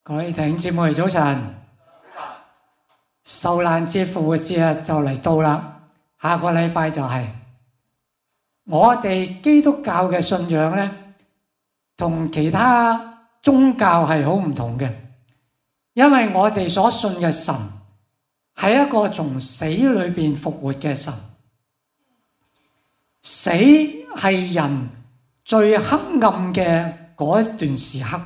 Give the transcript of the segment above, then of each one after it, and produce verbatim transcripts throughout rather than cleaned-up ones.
各位弟兄姊妹早晨，受難節復活節日就嚟到啦，下個禮拜就係、是、我哋基督教嘅信仰呢，同其他宗教係好唔同嘅，因為我哋所信嘅神係一個從死裏邊復活嘅神。死係人最黑暗嘅嗰一段時刻，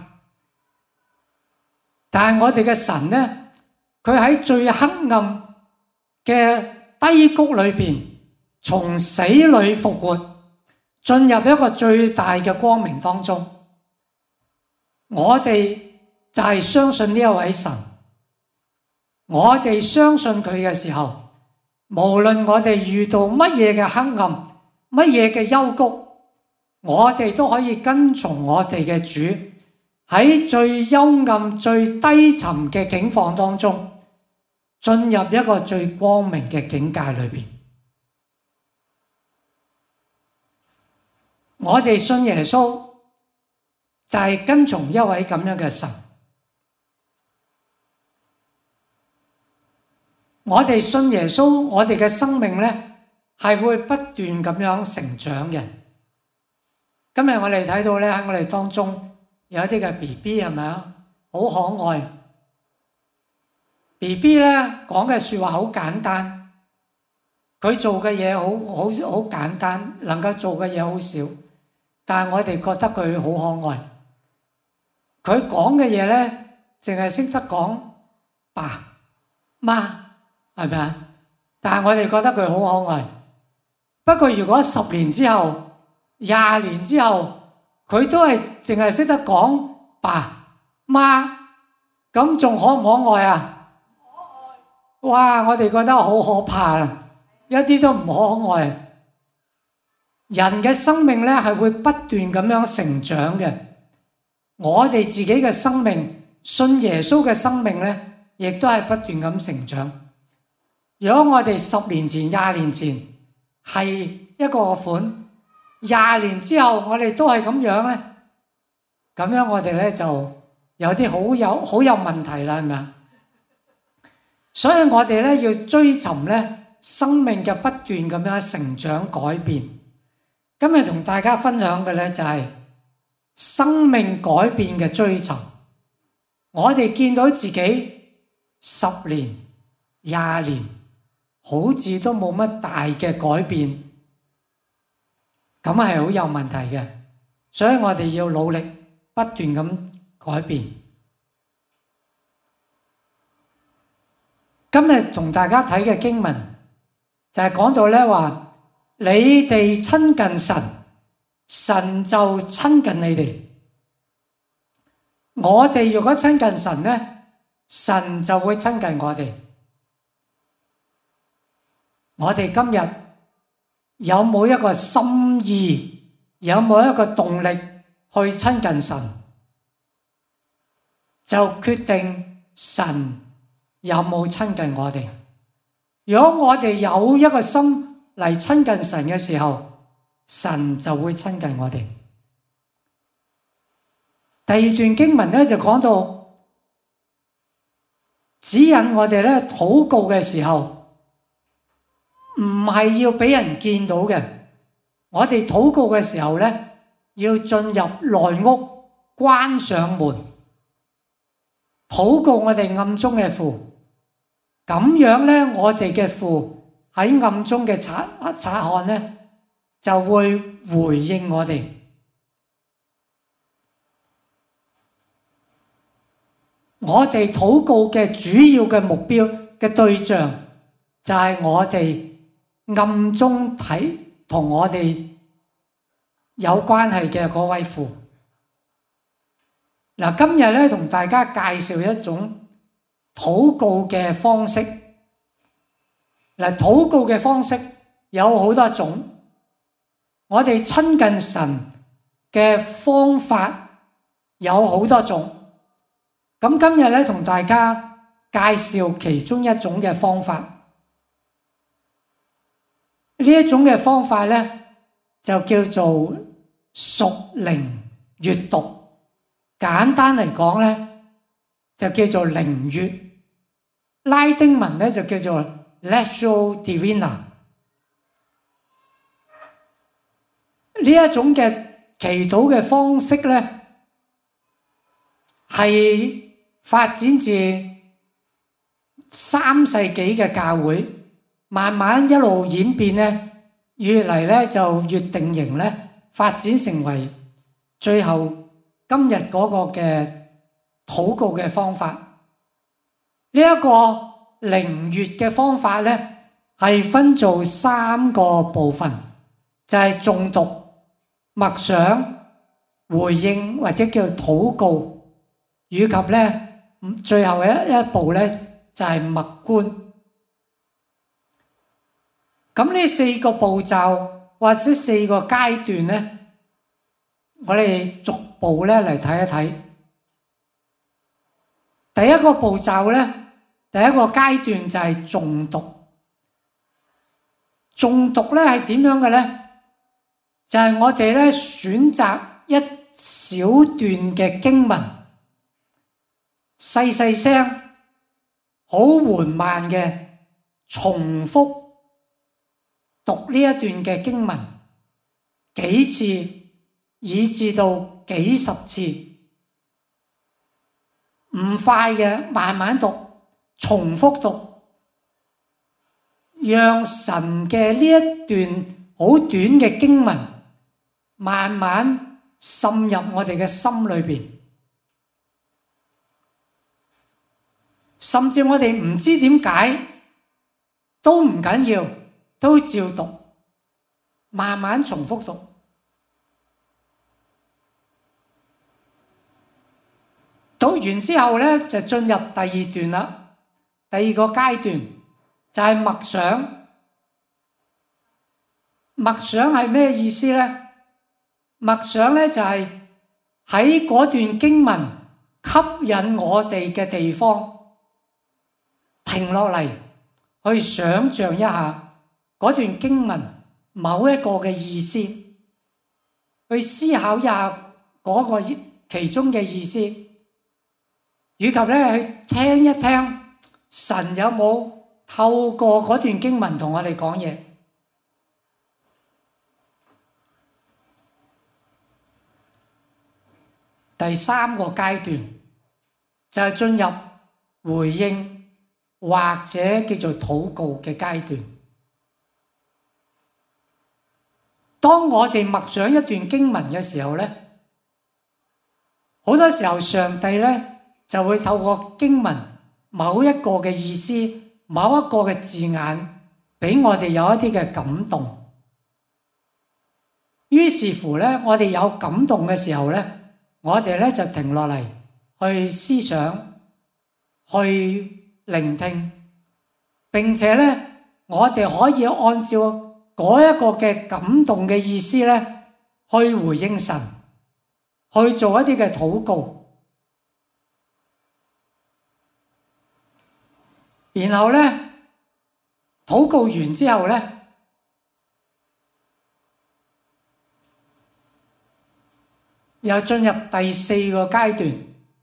但係我哋嘅神呢，佢喺最黑暗嘅低谷裏邊，從死裏復活，進入一個最大嘅光明當中。我哋就係相信呢一位神，我哋相信佢嘅時候，無論我哋遇到乜嘢嘅黑暗，乜嘢嘅幽谷，我哋都可以跟從我哋嘅主，喺最幽暗、最低沉嘅境況當中，進入一個最光明嘅境界裏邊。我哋信耶穌就係跟從一位咁樣嘅神。我哋信耶穌，我哋嘅生命呢，係會不斷咁樣成長嘅。今日我哋睇到咧，喺我哋當中有一啲嘅 B B 係咪啊？好可愛。B B 咧講嘅說話好簡單，佢做嘅嘢好好好簡單，能夠做嘅嘢好少，但係我哋覺得佢好可愛。佢講嘅嘢咧，淨係識得講爸媽，係咪啊？但係我哋覺得佢好可愛。不過如果十年之後、廿年之後，佢都係淨係識得講爸媽，咁仲可唔可愛啊？可愛！哇！我哋覺得好可怕啊，一啲都唔可愛。人嘅生命咧係會不斷咁樣成長嘅，我哋自己嘅生命，信耶穌嘅生命咧，亦都係不斷咁成長。如果我哋十年前、廿年前係一個款，廿年之後我哋都係咁樣咧，咁樣我哋咧就有啲好有好有問題啦，係咪啊？所以我哋咧要追尋咧生命嘅不斷咁樣成長改變。今日同大家分享嘅咧就係生命改變嘅追尋。我哋見到自己十年、廿年，好似都冇乜大嘅改變，咁係好有問題嘅。所以我哋要努力不斷咁改變。今日同大家睇嘅經文就係講到咧話，你哋親近神，神就親近你哋。我哋如果親近神咧，神就會親近我哋。我哋今日有冇一個心意，有冇一個動力去親近神，就決定神有冇親近我哋。如果我哋有一個心嚟親近神嘅時候，神就會親近我哋。第二段經文咧就講到指引我哋咧禱告嘅時候，唔係要俾人見到嘅。我哋禱告嘅時候咧，要進入內屋，關上門，禱告我哋暗中嘅父。咁樣咧，我哋嘅父喺暗中嘅察察看咧，就會回應我哋。我哋禱告嘅主要嘅目標嘅對象，就係我哋暗中睇同我哋有關係嘅嗰位父。嗱，今日咧同大家介紹一種禱告嘅方式。嗱，禱告嘅方式有好多種，我哋親近神嘅方法有好多種。咁今日咧同大家介紹其中一種嘅方法。呢一種嘅方法咧就叫做屬靈閱讀。簡單嚟講咧， 就叫做靈悅，拉丁文咧就叫做 Lectio Divina。呢一種嘅祈禱嘅方式咧，係發展自三世紀嘅教會，慢慢一路演變咧，越嚟咧就越定型咧，發展成為最後今日嗰個嘅禱告嘅方法。呢一個靈悅嘅方法咧，係分做三個部分，就係誦讀、默想、回應或者叫禱告，以及咧最後一一步咧就係默觀。咁呢四個步驟或者四個階段咧，我哋逐步咧嚟睇一睇。第一個步驟咧，第一個階段就係誦讀。誦讀咧係點樣嘅咧？就係我哋咧選擇一小段嘅經文，細細聲，好緩慢嘅重複讀呢一段嘅經文幾次，以至到幾十次，唔快嘅，慢慢讀，重複讀，讓神嘅呢一段好短嘅經文慢慢滲入我哋嘅心裏邊，甚至我哋唔知點解都唔緊要，都照讀，慢慢重複讀。讀完之後咧，就進入第二段啦。第二個階段就係默想。默想係咩意思咧？默想咧就係喺嗰段經文吸引我哋嘅地方，停落嚟去想像一下嗰段經文某一個嘅意思，去思考一下嗰個其中嘅意思，以及咧去聽一聽神有冇透過嗰段經文同我哋講嘢。第三個階段就係進入回應或者叫做禱告嘅階段。當我哋默想一段經文嘅時候咧，好多時候上帝咧就會透過經文某一個嘅意思、某一個嘅字眼，俾我哋有一啲嘅感動。於是乎咧，我哋有感動嘅時候咧，我哋咧就停落嚟去思想、去聆聽，並且咧我哋可以按照嗰一個嘅感動嘅意思咧，去回應神，去做一啲嘅禱告。然後咧，禱告完之後咧，又進入第四個階段。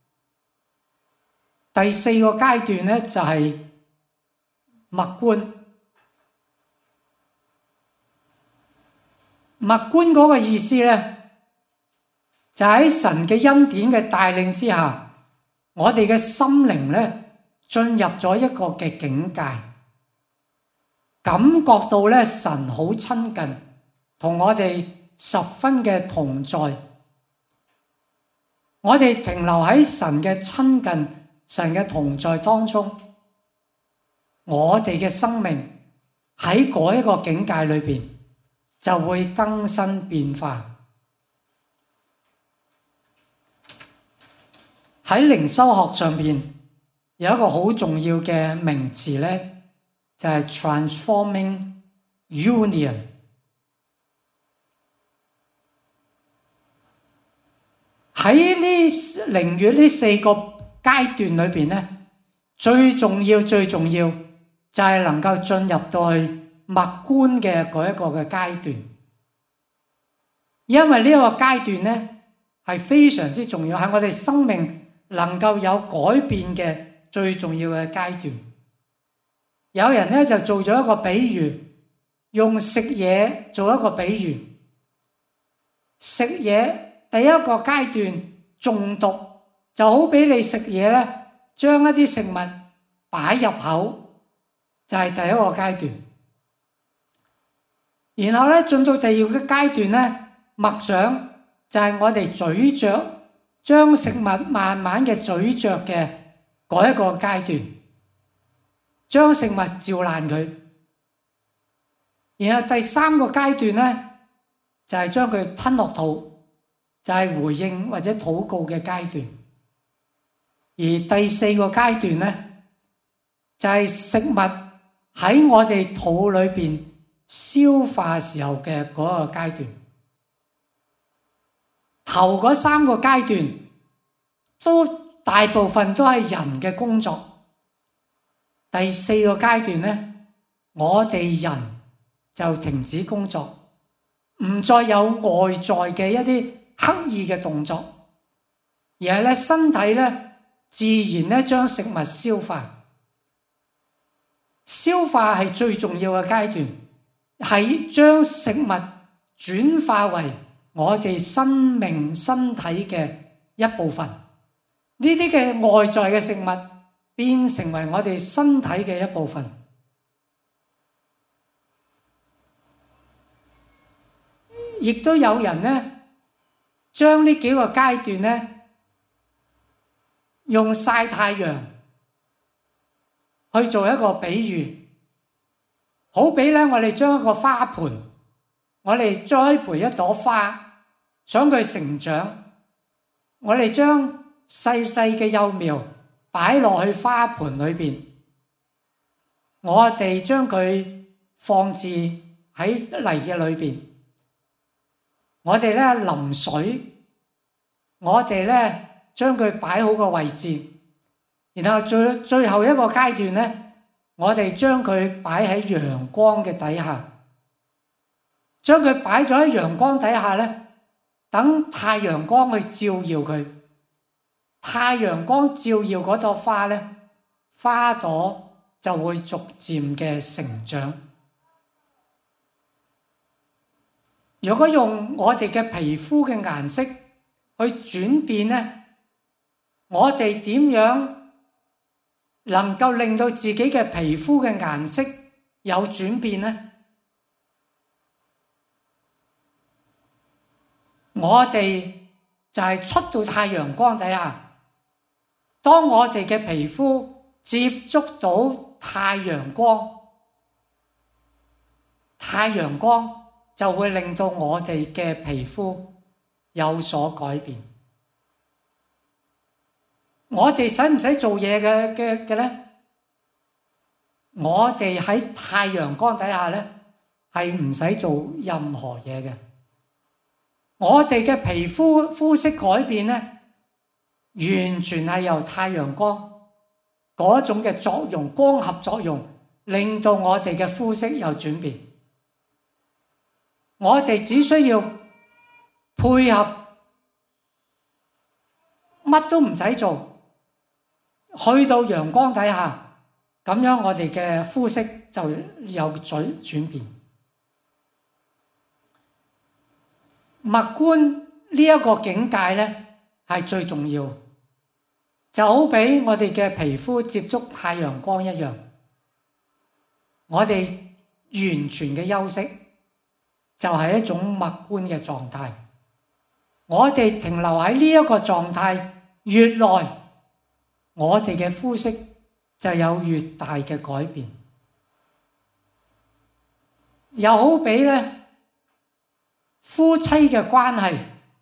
第四個階段咧就係默觀。默觀嗰個意思咧，就喺神嘅恩典嘅帶領之下，我哋嘅心靈咧進入咗一個嘅境界，感覺到咧神好親近，同我哋十分嘅同在。我哋停留喺神嘅親近、神嘅同在當中，我哋嘅生命喺嗰一個境界裏邊就會更新變化。喺靈修學上邊有一個好重要嘅名詞咧，就係 transforming union。喺呢靈悅呢四個階段裏邊咧，最重要最重要就係能夠進入到去默觀嘅嗰一個嘅階段，因為呢一個階段咧係非常之重要，係我哋生命能夠有改變嘅最重要嘅階段。有人咧就做咗一個比喻，用食嘢做一個比喻。食嘢第一個階段中毒，就好比你食嘢咧，將一啲食物擺入口，就係第一個階段。然後咧進到第二個階段咧，默想就係我哋咀嚼，將食物慢慢嘅咀嚼嘅嗰一個階段，將食物嚼爛佢。然後第三個階段咧，就係將佢吞落肚，就係回應或者禱告嘅階段。而第四個階段咧，就係食物喺我哋肚裏邊消化時候嘅嗰個階段。頭嗰三個階段都大部分都係人嘅工作。第四個階段咧，我哋人就停止工作，唔再有外在嘅一啲刻意嘅動作，而係咧身體咧自然咧將食物消化。消化係最重要嘅階段，係將食物轉化為我哋生命身體嘅一部分。呢啲嘅外在嘅食物變成為我哋身體嘅一部分。亦都有人咧，將呢幾個階段咧，用曬太陽去做一個比喻，好比咧，我哋將一個花盆，我哋栽培一朵花，想佢成長，我哋將細細嘅幼苗擺落去花盆裏邊，我哋將佢放置喺泥嘅裏邊。我哋咧淋水，我哋咧將佢擺好個位置，然後最最後一個階段咧，我哋將佢擺喺陽光嘅底下，將佢擺咗喺陽光底下咧，等太陽光去照耀佢，太陽光照耀嗰朵花咧，花朵就會逐漸嘅成長。如果用我哋嘅皮膚嘅顏色去轉變咧，我哋點樣能夠令到自己嘅皮膚嘅顏色有轉變咧？我哋就係出到太陽光底下，當我哋嘅皮膚接觸到太陽光，太陽光就會令到我哋嘅皮膚有所改變。我哋使唔使做嘢嘅嘅嘅咧？我哋喺太陽光底下咧，係唔使做任何嘢嘅。我哋嘅皮膚膚色改變咧，完全係由太陽光嗰種嘅作用，光合作用，令到我哋嘅膚色有轉變。我哋只需要配合，乜都唔使做，去到陽光底下，咁樣我哋嘅膚色就有轉轉變。默觀呢一個境界咧，係最重要，就好比我哋嘅皮膚接觸太陽光一樣，我哋完全嘅休息就係一種默觀嘅狀態。我哋停留喺呢一個狀態越耐，我哋嘅膚色就有越大嘅改變。又好比咧，夫妻嘅關係，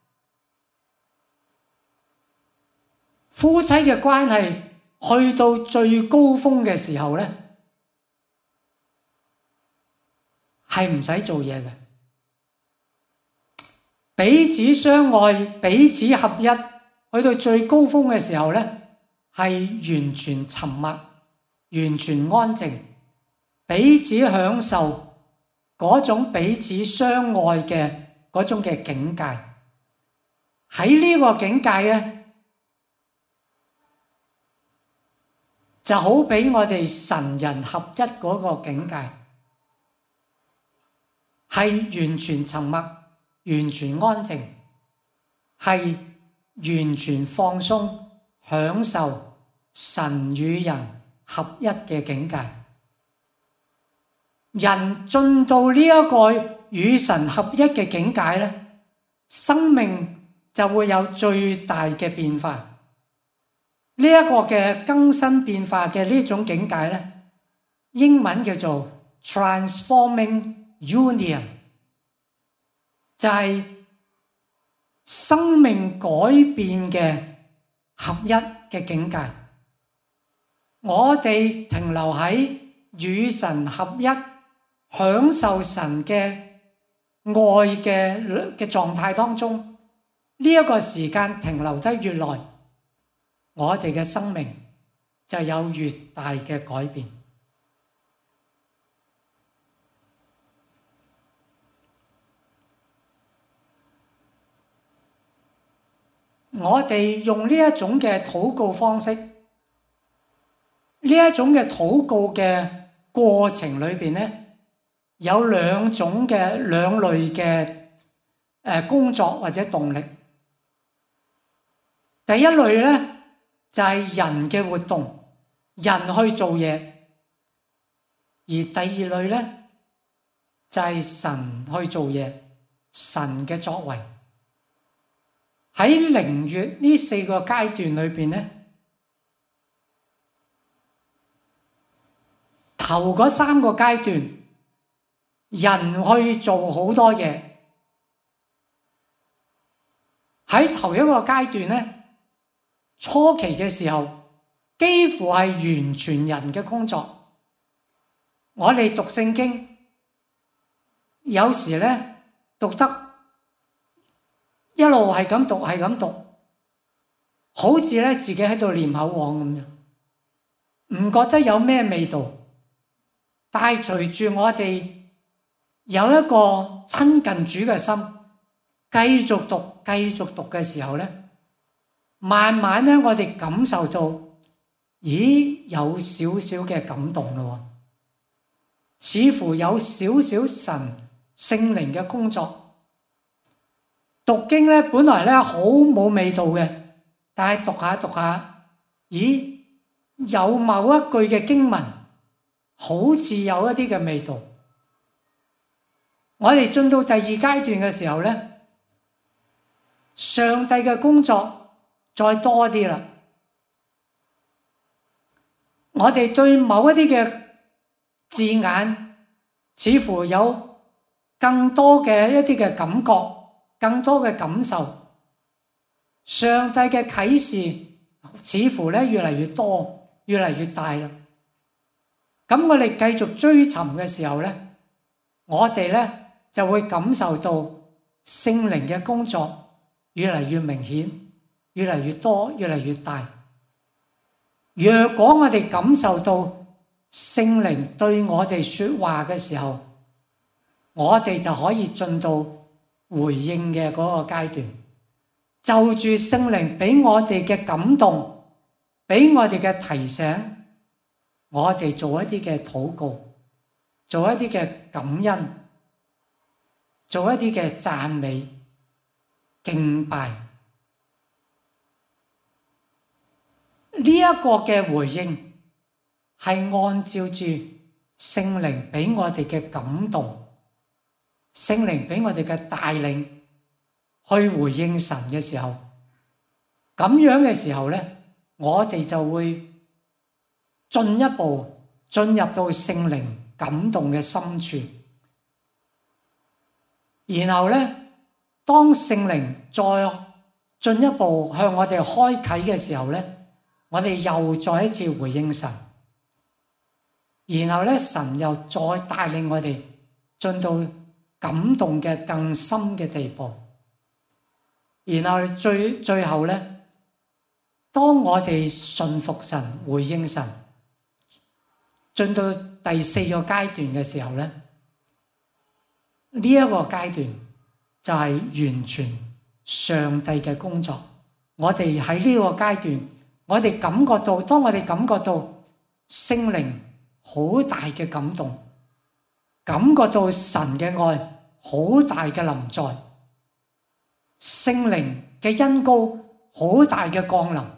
夫妻嘅關係去到最高峰嘅時候咧，係唔使做嘢嘅。彼此相愛，彼此合一，去到最高峰嘅時候咧，係完全沉默，完全安靜，彼此享受嗰種彼此相愛嘅嗰種嘅境界。喺呢個境界咧， 就好比我哋神人合一嗰個境界，係完全沉默、完全安靜，係完全放鬆，享受神與人合一嘅境界。人進到呢一個與神合一嘅境界咧，生命就會有最大嘅變化。呢一個嘅更新變化嘅呢種境界咧，英文叫做 transforming union， 就係生命改變嘅合一嘅境界。我哋停留喺與神合一，享受神嘅愛嘅嘅狀態當中，呢一個時間停留得越耐，我哋嘅生命就有越大嘅改變。我哋用呢一種嘅禱告方式，呢一種嘅禱告嘅過程裏邊咧，有兩種嘅兩類嘅誒工作或者動力。第一類咧，就係人嘅活動，人去做嘢；而第二類咧，就係神去做嘢，神嘅作為。喺靈悅呢四個階段裏邊咧，頭嗰三個階段，人去做好多嘢。喺頭一個階段咧，初期嘅時候，幾乎係完全人嘅工作。我哋讀聖經，有時咧讀得一路係咁讀，係咁讀，好似咧自己喺度念口簧咁樣，唔覺得有咩味道。但係隨住我哋有一個親近主嘅心，繼續讀，繼續讀嘅時候咧，慢慢咧，我哋感受到，咦，有少少嘅感動咯，似乎有少少神聖靈嘅工作。讀經咧，本來咧好冇味道嘅，但係讀下讀下，咦，有某一句嘅經文，好似有一啲嘅味道。我哋進到第二階段嘅時候咧，上帝嘅工作再多啲啦，我哋對某一啲嘅字眼，似乎有更多嘅一啲嘅感覺，更多嘅感受。上帝嘅啟示似乎咧越嚟越多，越嚟越大啦。咁我哋繼續追尋嘅時候咧，我哋咧就會感受到聖靈嘅工作越嚟越明顯，越嚟越多，越嚟越大。若果我哋感受到聖靈對我哋說話嘅時候，我哋就可以進到回應嘅嗰個階段，就住聖靈俾我哋嘅感動，俾我哋嘅提醒，我哋做一啲嘅禱告，做一啲嘅感恩，做一啲嘅讚美、敬拜。呢一個嘅回應係按照住聖靈俾我哋嘅感動，聖靈俾我哋嘅帶領去回應神嘅時候，咁樣嘅時候咧，我哋就會進一步進入到聖靈感動嘅深處。然後咧，當聖靈再進一步向我哋開啟嘅時候咧，我哋又再一次回應神。然後咧，神又再帶領我哋進到感動嘅更深嘅地步。然後最最後咧，當我哋順服神、回應神，進到第四個階段嘅時候咧，呢、這、一個階段就係完全上帝嘅工作。我哋喺呢個階段，我哋感覺到，當我哋感覺到聖靈好大嘅感動，感覺到神嘅愛好大嘅臨在，聖靈嘅恩膏好大嘅降臨。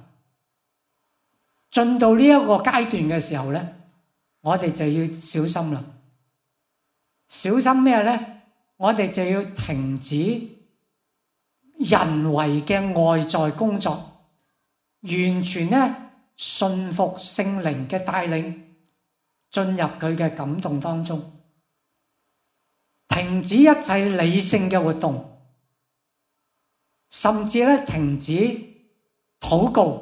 進到呢一個階段嘅時候咧，我哋就要小心啦。小心咩咧？我哋就要停止人為嘅外在工作，完全咧信服聖靈嘅帶領，進入佢嘅感動當中，停止一切理性嘅活動，甚至咧停止禱告，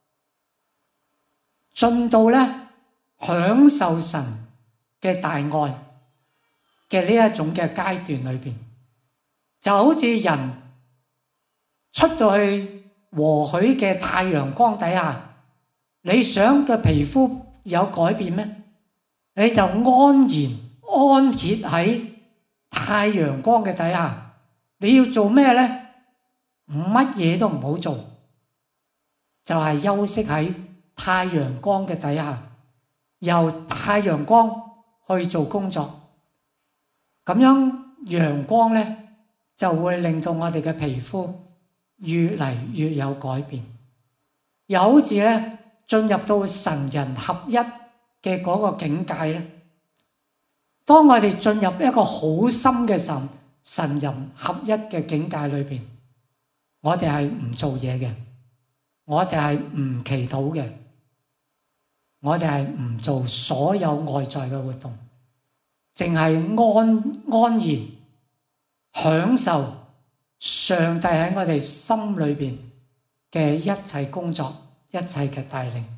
進到咧享受神嘅大愛嘅呢一種嘅階段裏邊，就好似人出到去和煦嘅太陽光底下，你想嘅皮膚有改變咩？你就安然安歇喺太陽光嘅底下。你要做咩咧？乜嘢都唔好做，就係休息喺太陽光嘅底下，由太陽光去做工作。咁樣陽光咧就會令到我哋嘅皮膚越嚟越有改變，又好似咧進入到神人合一嘅嗰個境界咧。當我哋進入一個好深嘅神神人合一嘅境界裏邊，我哋係唔做嘢嘅，我哋係唔祈禱嘅，我哋係唔做所有外在嘅活動，淨係安安然享受上帝喺我哋心裏邊嘅一切工作，一切嘅帶領。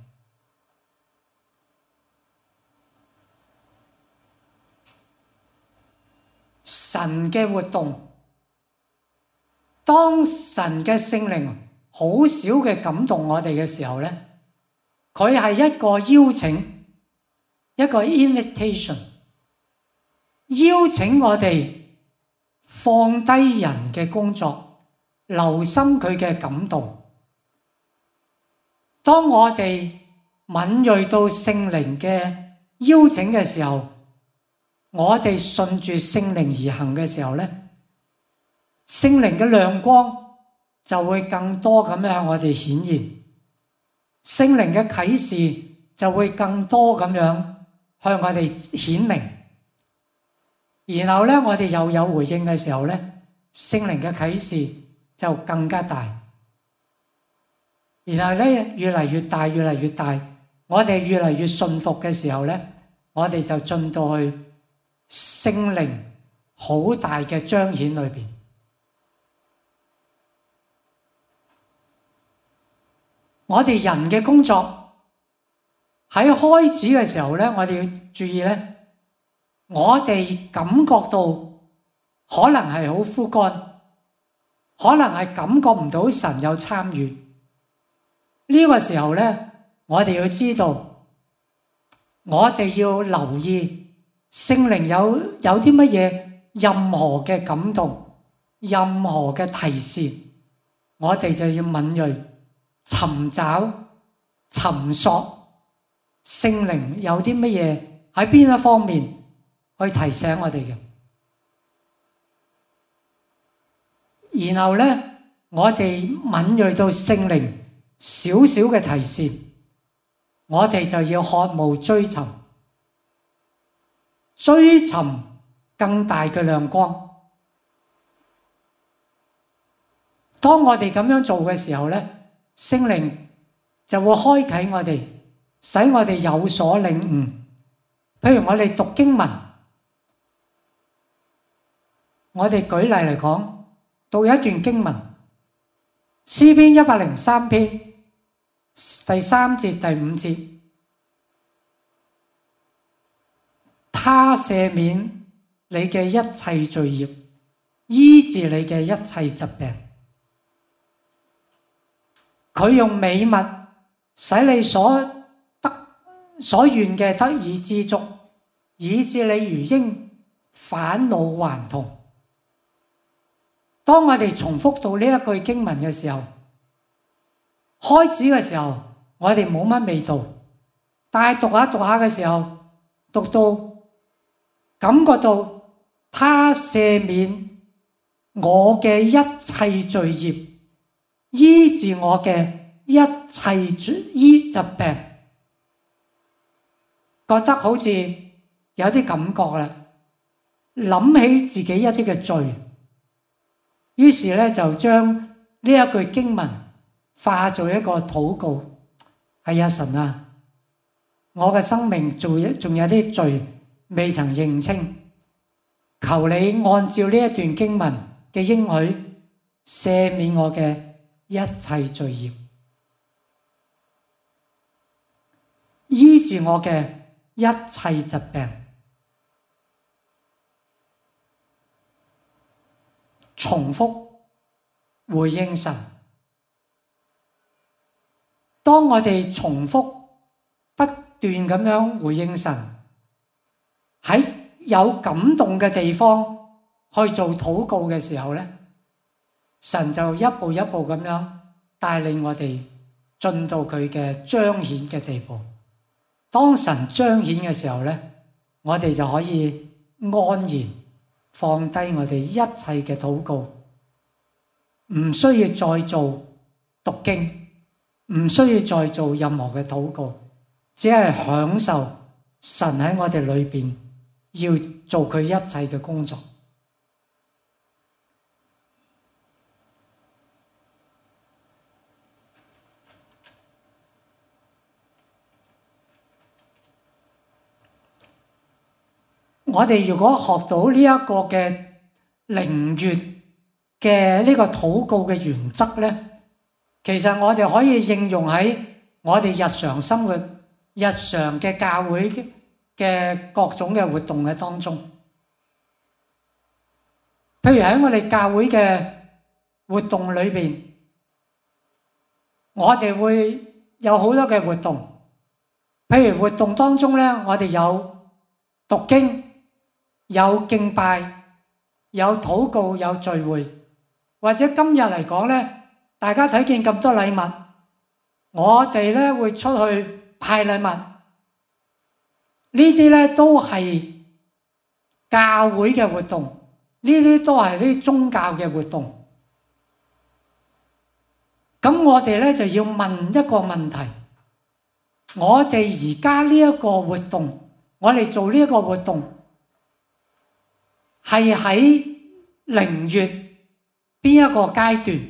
神嘅活動，當神嘅聖靈好少嘅感動我哋嘅時候咧，佢係一個邀請，一個 invitation， 邀請我哋放低人嘅工作，留心佢嘅感動。當我哋敏銳到聖靈嘅邀請嘅時候，我哋順住聖靈而行嘅時候咧，聖靈嘅亮光就會更多咁向我哋顯現，聖靈嘅啟示就會更多咁樣向我哋顯明。然後咧，我哋又有回應嘅時候咧，聖靈嘅啟示就更加大。然後咧，越嚟越大，越嚟越大，我哋越嚟越信服嘅時候咧，我哋就進到去聖靈好大嘅彰顯裏邊。我哋人嘅工作喺開始嘅時候咧，我哋要注意咧，我哋感覺到可能係好枯乾，可能係感覺唔到神有參與。呢個時候咧，我哋要知道，我哋要留意聖靈有有啲乜嘢任何嘅感動，任何嘅提示，我哋就要敏銳尋找尋索聖靈有啲乜嘢喺邊一方面去提醒我哋嘅。然後咧，我哋敏銳到聖靈少少嘅提示，我哋就要渴慕追尋追尋更大嘅亮光。當我哋咁樣做嘅時候咧，聖靈就會開啟我哋，使我哋有所領悟。譬如我哋讀經文，我哋舉例嚟講，讀一段經文，詩篇一百零三篇第三節第五節，他赦免你嘅一切罪孽，醫治你嘅一切疾病。佢用美物使你所得所願嘅得以知足，以致你如鷹返老還童。當我哋重複到呢一句經文嘅時候，開始嘅時候我哋冇乜味道， 但係讀下讀下嘅時候，讀到感覺到他赦免我嘅一切罪孽，醫治我嘅一切醫疾病，覺得好似有啲感覺啦，諗起自己一啲嘅罪，於是咧就將呢一句經文化做一個禱告。係啊，神啊，我嘅生命仲有仲有啲罪未曾認清，求你按照呢一段經文嘅應許赦免我嘅一切罪孽，醫治我嘅一切疾病。重複回應神。當我哋重複不斷咁樣回應神，喺有感動嘅地方去做禱告嘅時候咧，神就一步一步咁樣帶領我哋進到佢嘅彰顯嘅地步。當神彰顯嘅時候咧，我哋就可以安然放低我哋一切嘅禱告，唔需要再做讀經，唔需要再做任何嘅禱告，只係享受神喺我哋裏邊要做佢一切嘅工作。我哋如果學到呢一個嘅靈悅嘅呢個禱告嘅原則咧，其實我哋可以應用喺我哋日常生活、日常嘅教會嘅各種嘅活動嘅當中。譬如喺我哋教會嘅活動裏邊，我哋會有好多嘅活動。譬如活動當中咧，我哋有讀經、有敬拜、有禱告、有聚會，或者今日嚟講咧，大家睇見咁多禮物，我哋咧會出去派禮物，呢啲咧都係教會嘅活動，呢啲都係啲宗教嘅活動。咁我哋咧就要問一個問題：我哋而家呢一個活動，我哋做呢一個活動，係喺靈悅邊一個階段？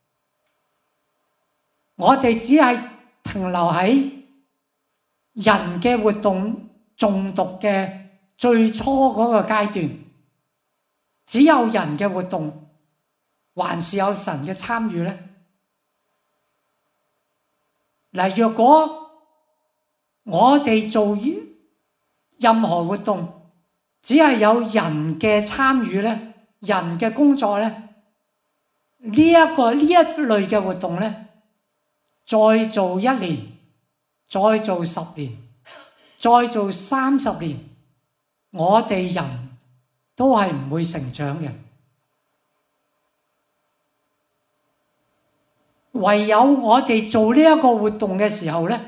我哋只係停留喺人嘅活動誦讀嘅最初嗰個階段，只有人嘅活動，還是有神嘅參與呢？嗱，若果我哋做任何活動，只係有人嘅參與呢，人嘅工作呢，呢一個呢一類嘅活動呢，再做一年，再做十年，再做三十年，我哋人都係唔會成長嘅。唯有我哋做呢一個活動嘅時候咧，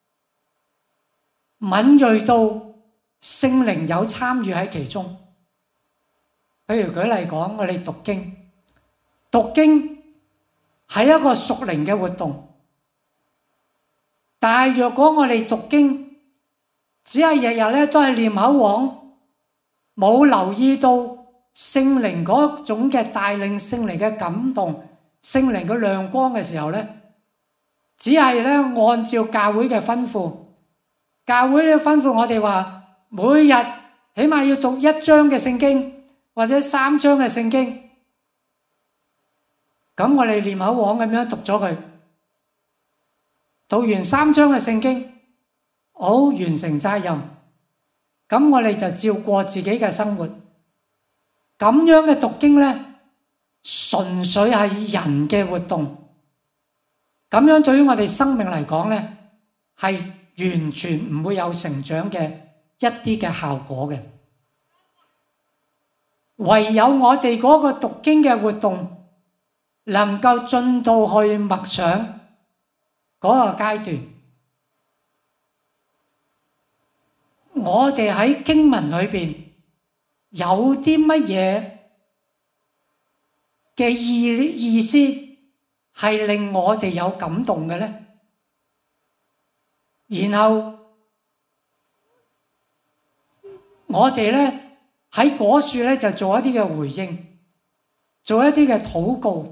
敏銳到聖靈有參與喺其中。譬如舉例講，我哋讀經，讀經係一個屬靈嘅活動。但係若果我哋讀經，只係日日咧都係念口簧，冇留意到聖靈嗰種嘅帶領、聖靈嘅感動、聖靈嘅亮光嘅時候咧，只係咧按照教會嘅吩咐，教會嘅吩咐我哋話每日起碼要讀一章嘅聖經或者三章嘅聖經，咁我哋念口簧咁樣讀咗佢。讀完三章嘅聖經，好，完成責任，咁我哋就照過自己嘅生活。咁樣嘅讀經咧，純粹係人嘅活動。咁樣對於我哋生命嚟講咧，係完全唔會有成長嘅一啲嘅效果嘅。唯有我哋嗰個讀經嘅活動，能夠進到去默想嗰個階段， 我哋喺經文裏邊有啲乜嘢嘅意意思係令我哋有感動嘅呢？然後我哋咧喺嗰處咧就做一啲嘅回應，做一啲嘅禱告。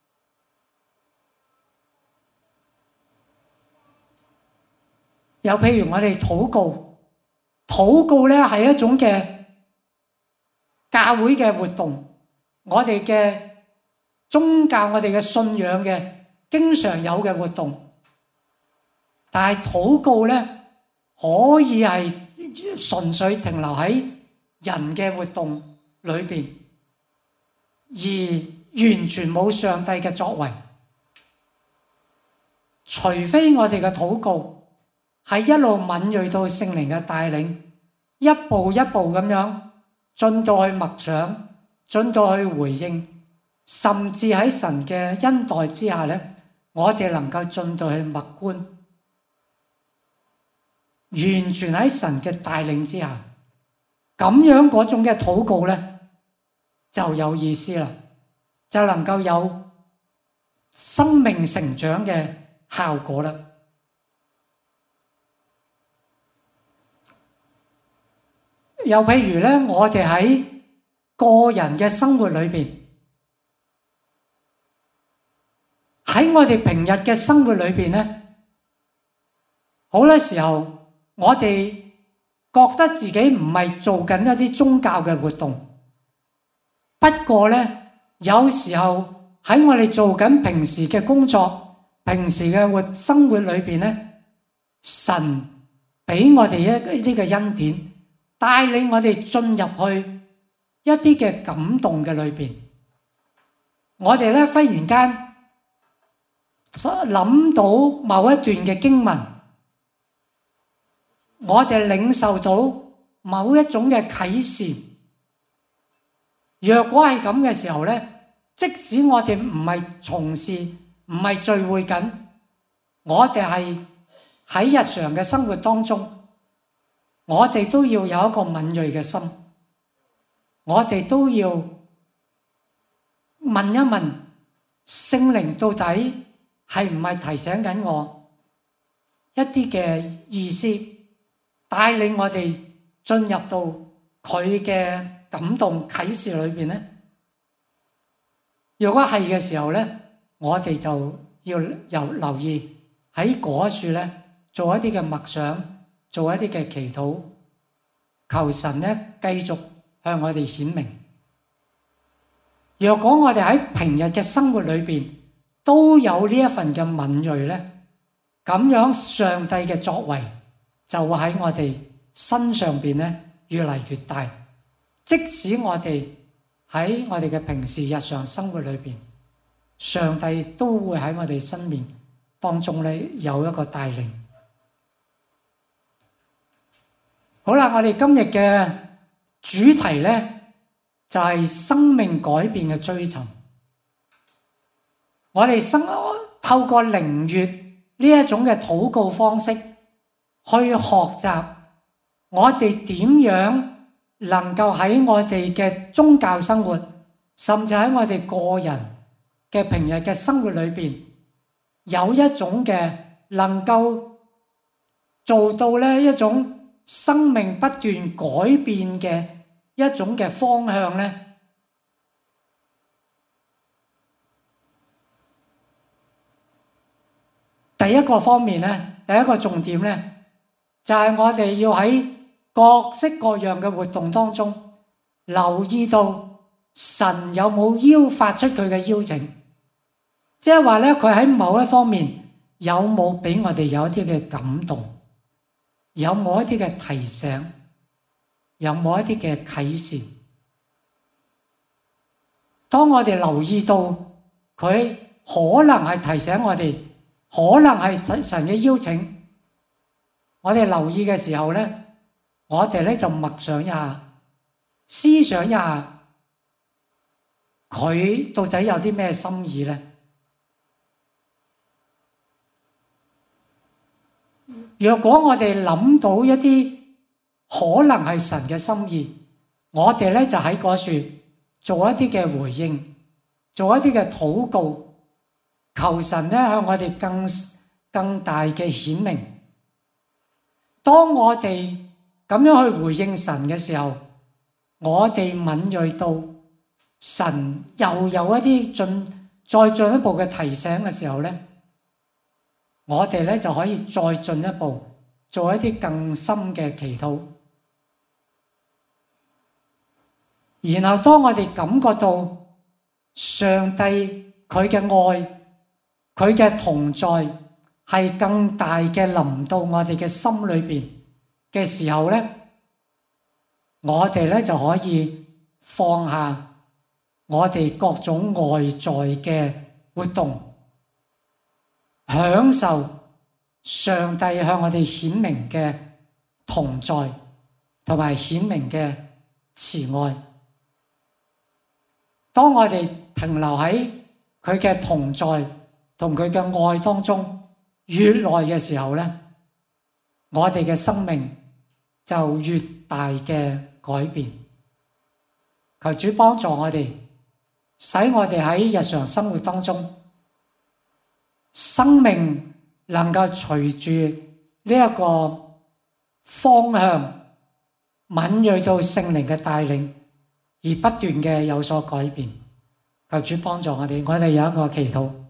又譬如我哋禱告，禱告咧係一種嘅教會嘅活動，我哋嘅宗教、我哋嘅信仰嘅經常有嘅活動。但係禱告咧可以係純粹停留喺人嘅活動裏邊，而完全冇上帝嘅作為。除非我哋嘅禱告係一路敏銳到聖靈嘅帶領，一步一步咁樣進到去默想，進到去回應，甚至喺神嘅恩待之下咧，我哋能夠進到去默觀，完全喺神嘅帶領之下，咁樣嗰種嘅禱告咧就有意思啦，就能夠有生命成長嘅效果啦。又譬如咧，我哋喺個人嘅生活裏邊，喺我哋平日嘅生活裏邊咧，好多時候我哋覺得自己唔係做緊一啲宗教嘅活動，不過咧，有時候喺我哋做緊平時嘅工作、平時嘅活生活裏邊咧，神俾我哋一啲嘅恩典，帶領我哋進入去一啲嘅感動嘅裏邊，我哋咧忽然間諗到某一段嘅經文，我哋領受到某一種嘅啟示。若果係咁嘅時候咧，即使我哋唔係從事，唔係聚會緊，我哋係喺日常嘅生活當中，我哋都要有一個敏銳嘅心，我哋都要問一問聖靈到底係唔係提醒緊我一啲嘅意思，帶領我哋進入到佢嘅感動啟示裏邊呢？如果係嘅時候呢，我哋就要有留意喺嗰處呢，做一啲嘅默想，做一啲嘅祈禱，求神咧繼續向我哋顯明。若果我哋喺平日嘅生活裏邊都有呢一份嘅敏銳咧，咁樣上帝嘅作為就會喺我哋身上邊咧越嚟越大。即使我哋喺我哋嘅平時日常生活裏邊，上帝都會喺我哋生命當中咧有一個帶領。好啦，我哋今日嘅主題咧就係生命改變嘅追尋。我哋生透過靈悅呢一種嘅禱告方式，去學習我哋點樣能夠喺我哋嘅宗教生活，甚至喺我哋個人嘅平日嘅生活裏邊，有一種嘅能夠做到呢一種生命不斷改變嘅一種嘅方向呢。第一個方面呢，第一個重點呢，就係我哋要喺各式各樣嘅活動當中，留意到神有冇邀發出佢嘅邀請，即係話呢，佢喺某一方面有冇俾我哋有一啲嘅感動，有冇一啲嘅提醒，有冇一啲嘅啟示。當我哋留意到佢可能係提醒我哋，可能係神嘅邀請，我哋留意嘅時候呢，我哋咧就默想一下，思想一下佢到底有啲咩心意呢？若果我哋諗到一啲可能係神嘅心意，我哋咧就喺嗰處做一啲嘅回應，做一啲嘅禱告，求神咧向我哋更更大嘅顯明。當我哋咁樣去回應神嘅時候，我哋敏銳到神又有一啲進再進一步嘅提醒嘅時候咧，我哋咧就可以再進一步做一啲更深嘅祈禱。然後當我哋感覺到上帝佢嘅愛，佢嘅同在係更大嘅臨到我哋嘅心裏邊嘅時候咧，我哋咧就可以放下我哋各種外在嘅活動，享受上帝向我哋顯明嘅同在同埋顯明嘅慈愛。當我哋停留喺佢嘅同在同佢嘅愛當中越耐嘅時候咧，我哋嘅生命就越大嘅改變。求主幫助我哋，使我哋喺日常生活當中，生命能夠隨住呢一個方向敏銳到聖靈嘅帶領，而不斷嘅有所改變。求主幫助我哋，我哋有一個祈禱。